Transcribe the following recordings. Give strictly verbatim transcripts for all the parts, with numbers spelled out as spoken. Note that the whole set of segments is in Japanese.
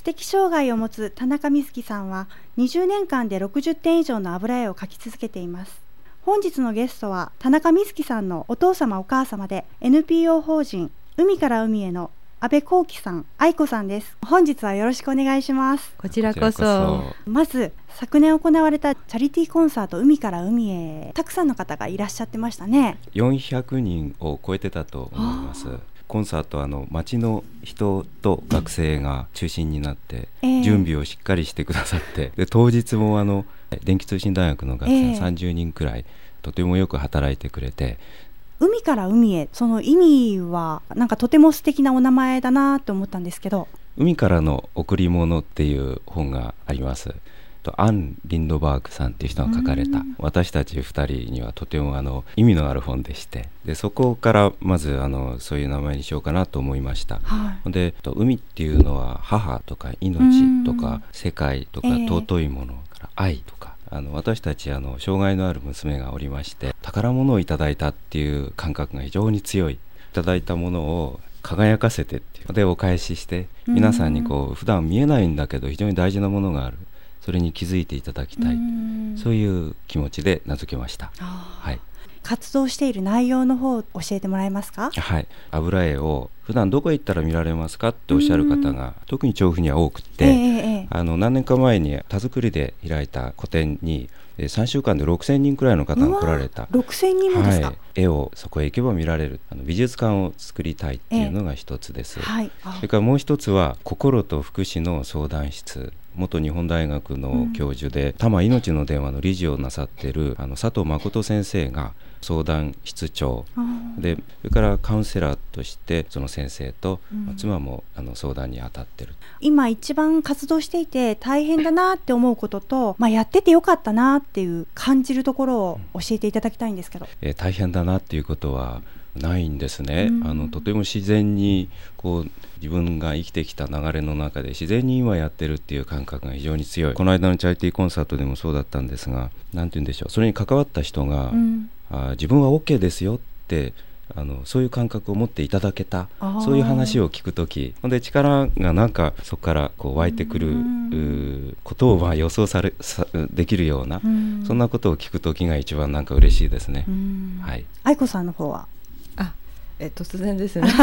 的障害を持つ田中瑞希さんはにじゅうねんかんでろくじゅってん以上の油絵を描き続けています。本日のゲストは田中瑞希さんのお父様お母様で エヌピーオー 法人海から海への安倍幸喜さん、愛子さんです。本日はよろしくお願いします。 こちらこそ。 まず昨年行われたチャリティーコンサート海から海へ、たくさんの方がいらっしゃってましたね。 よんひゃくにんを超えてたと思います。コンサートはあの町の人と学生が中心になって準備をしっかりしてくださって、えー、で当日もあの電気通信大学の学生さんじゅうにんくらい、とてもよく働いてくれて、 海から海へ、その意味はなんかとても素敵なお名前だなと思ったんですけど。 海からの贈り物っていう本があります。アン・リンドバーグさんっていう人が書かれた、私たちふたりにはとてもあの意味のある本でして、でそこからまずあのそういう名前にしようかなと思いました、はい、で海っていうのは母とか命とか世界とか尊いものから愛とか、あの私たちあの障害のある娘がおりまして、宝物をいただいたっていう感覚が非常に強い。いただいたものを輝かせてっていうでお返しして、皆さんにこう普段見えないんだけど非常に大事なものがある、それに気づいていただきたい、そういう気持ちで名付けました。はい、 活動している内容の方を教えてもらえますか？ はい、油絵を普段どこへ行ったら見られますかっておっしゃる方が特に調布には多くて、えー、あの何年か前に田作りで開いた個展にさんしゅうかんでろくせんにんくらいの方が来られた。 ろくせんにんもですか？ はい、絵をそこへ行けば見られる、あの美術館を作りたいっていうのが一つです、えーはい、それからもう一つは心と福祉の相談室、元日本大学の教授で、うん、多摩いのちの電話の理事をなさっているあの佐藤誠先生が相談室長で、それからカウンセラーとしてその先生と、うん、妻もあの相談に当たってる。 今一番活動していて大変だなって思うことと、まあ、やっててよかったなっていう感じるところを教えていただきたいんですけど、 えー、大変だなっていうことはないんですね、うん、あのとても自然にこう自分が生きてきた流れの中で自然に今やってるっていう感覚が非常に強い。この間のチャリティーコンサートでもそうだったんですが、なんて言うんでしょう、それに関わった人が、うん、あ自分は OK ですよってあのそういう感覚を持っていただけた、そういう話を聞くときで力がなんかそこからこう湧いてくることをまあ予想されさできるような、うん、そんなことを聞くときが一番なんか嬉しいですね、はい、 愛子さんの方はあえ突然ですね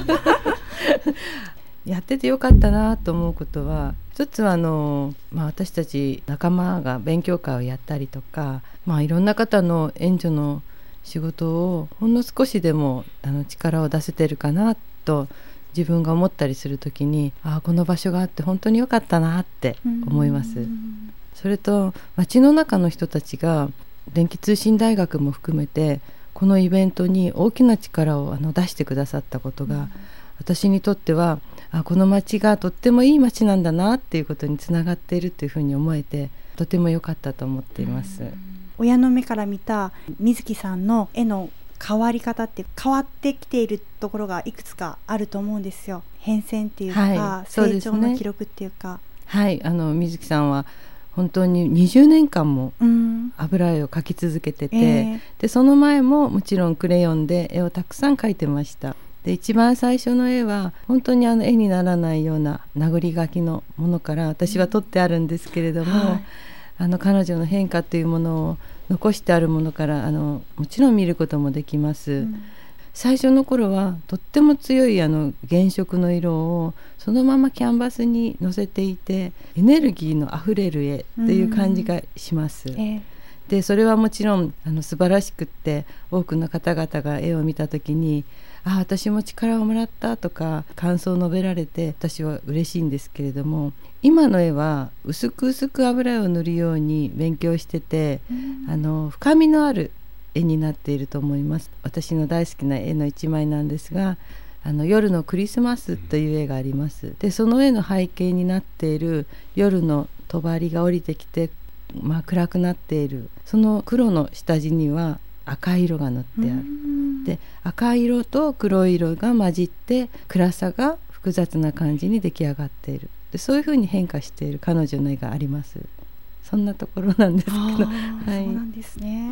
やっててよかったなと思うことは、一つはあの、まあ、私たち仲間が勉強会をやったりとか、まあ、いろんな方の援助の仕事をほんの少しでもあの力を出せてるかなと自分が思ったりするときに、あこの場所があって本当によかったなって思います。それと街の中の人たちが電気通信大学も含めてこのイベントに大きな力をあの出してくださったことが、私にとってはあこの街がとってもいい街なんだなっていうことにつながっているというふうに思えて、とても良かったと思っています。 親の目から見た瑞希さんの絵の変わり方って変わってきているところがいくつかあると思うんですよ。変遷っていうか、はい、成長の記録っていうか、 はい、あの瑞希さんは本当ににじゅうねんかんも油絵を描き続けてて、うんえー、でその前ももちろんクレヨンで絵をたくさん描いてました。で一番最初の絵は本当にあの絵にならないような殴り書きのものから私は撮ってあるんですけれども、はい、あの彼女の変化というものを残してあるものからあのもちろん見ることもできます、うん、最初の頃はとっても強いあの原色の色をそのままキャンバスに乗せていて、エネルギーのあふれる絵っていう感じがします、うんえー、でそれはもちろんあの素晴らしくって、多くの方々が絵を見た時にあ私も力をもらったとか感想を述べられて私は嬉しいんですけれども、今の絵は薄く薄く油絵を塗るように勉強してて、うん、あの深みのある絵になっていると思います。私の大好きな絵の一枚なんですが、あの夜のクリスマスという絵があります。でその絵の背景になっている夜の帳が降りてきて、まあ、暗くなっているその黒の下地には赤い色が塗ってある。で赤い色と黒い色が混じって暗さが複雑な感じに出来上がっている。でそういうふうに変化している彼女の絵があります。そんなところなんですけど、 はい、そうなんですね。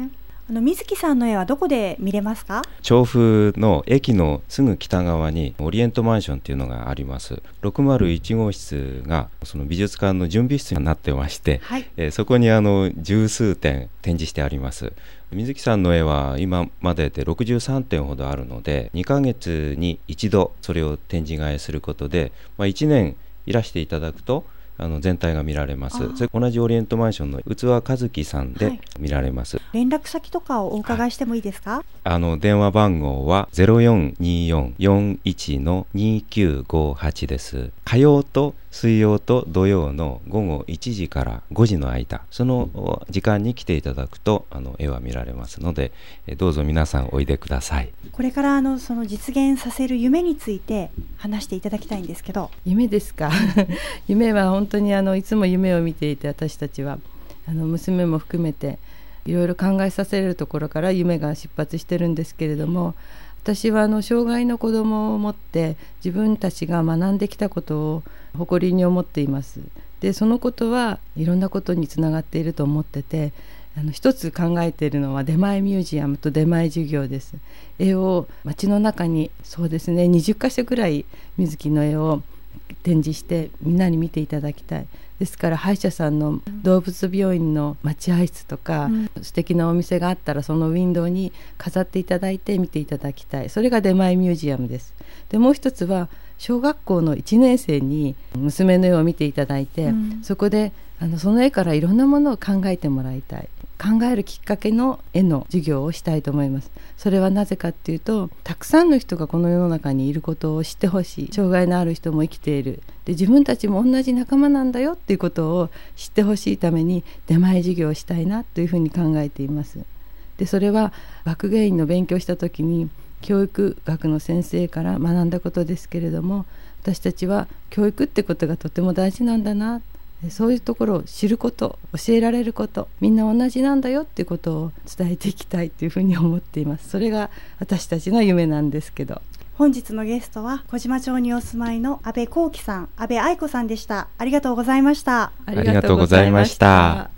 あの水木さんの絵はどこで見れますか？ 調布の駅のすぐ北側にオリエントマンションっていうのがあります。ろくまるいち号室がその美術館の準備室になってまして、はい、えー、そこにあの十数点展示してあります。水木さんの絵は今まででろくじゅうさんてんほどあるので、にかげつに一度それを展示替えすることで、まあ、いちねんいらしていただくとあの全体が見られます。それ同じオリエントマンションの器和樹さんで見られます、はい、 連絡先とかをお伺いしてもいいですか？ あの電話番号は ゼロよんによんよんいちのにきゅうごはち です。火曜と水曜と土曜のごごいちじからごじの間、その時間に来ていただくとあの絵は見られますので、どうぞ皆さんおいでください。 これからあのその実現させる夢について話していただきたいんですけど。 夢ですか夢は本当にあのいつも夢を見ていて、私たちはあの娘も含めていろいろ考えさせるところから夢が出発してるんですけれども、私はあの障害の子どもを持って自分たちが学んできたことを誇りに思っています。でそのことはいろんなことにつながっていると思ってて、あの一つ考えているのは出前ミュージアムと出前授業です。絵を街の中にそうですねにじゅっかしょくらい水木の絵を展示してみんなに見ていただきたい。ですから歯医者さんの動物病院の待合室とか、うん、素敵なお店があったらそのウィンドウに飾っていただいて見ていただきたい。それが出前ミュージアムです。でもう一つは小学校のいちねん生に娘の絵を見ていただいて、うん、そこであのその絵からいろんなものを考えてもらいたい。考えるきっかけの絵の授業をしたいと思います。それはなぜかっていうと、たくさんの人がこの世の中にいることを知ってほしい。障害のある人も生きている。で自分たちも同じ仲間なんだよっていうことを知ってほしいために出前授業をしたいなというふうに考えています。でそれは学芸員の勉強した時に教育学の先生から学んだことですけれども、私たちは教育ってことがとても大事なんだな、そういうところを知ること、教えられること、みんな同じなんだよっていうことを伝えていきたいというふうに思っています。それが私たちの夢なんですけど。 本日のゲストは小島町にお住まいの阿部幸喜さん、阿部愛子さんでした。ありがとうございました。 ありがとうございました。